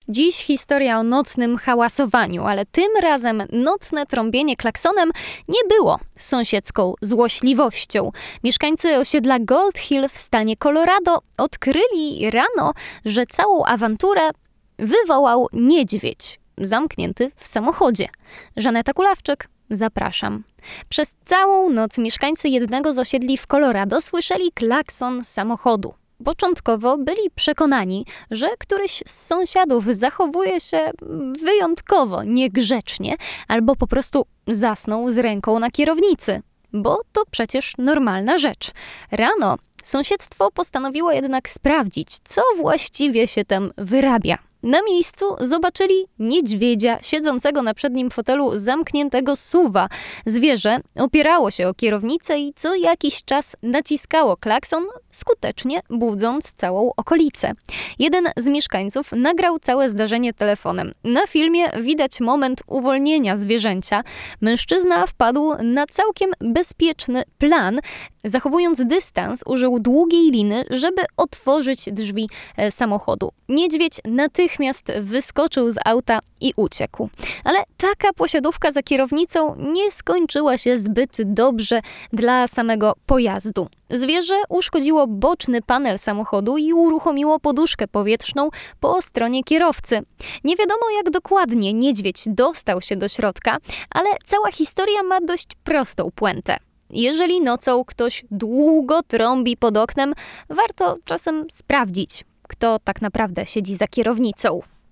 Dziś historia o nocnym hałasowaniu, ale tym razem nocne trąbienie klaksonem nie było sąsiedzką złośliwością. Mieszkańcy osiedla Gold Hill w stanie Colorado odkryli rano, że całą awanturę wywołał niedźwiedź zamknięty w samochodzie. Żaneta Kulawczyk, zapraszam. Przez całą noc mieszkańcy jednego z osiedli w Colorado słyszeli klakson samochodu. Początkowo byli przekonani, że któryś z sąsiadów zachowuje się wyjątkowo niegrzecznie albo po prostu zasnął z ręką na kierownicy, bo to przecież normalna rzecz. Rano sąsiedztwo postanowiło jednak sprawdzić, co właściwie się tam wyrabia. Na miejscu zobaczyli niedźwiedzia siedzącego na przednim fotelu zamkniętego SUV-a. Zwierzę opierało się o kierownicę i co jakiś czas naciskało klakson, skutecznie budząc całą okolicę. Jeden z mieszkańców nagrał całe zdarzenie telefonem. Na filmie widać moment uwolnienia zwierzęcia. Mężczyzna wpadł na całkiem bezpieczny plan. Zachowując dystans, użył długiej liny, żeby otworzyć drzwi samochodu. Niedźwiedź natychmiast wyskoczył z auta i uciekł. Ale taka posiadówka za kierownicą nie skończyła się zbyt dobrze dla samego pojazdu. Zwierzę uszkodziło boczny panel samochodu i uruchomiło poduszkę powietrzną po stronie kierowcy. Nie wiadomo, jak dokładnie niedźwiedź dostał się do środka, ale cała historia ma dość prostą puentę. Jeżeli nocą ktoś długo trąbi pod oknem, warto czasem sprawdzić, kto tak naprawdę siedzi za kierownicą.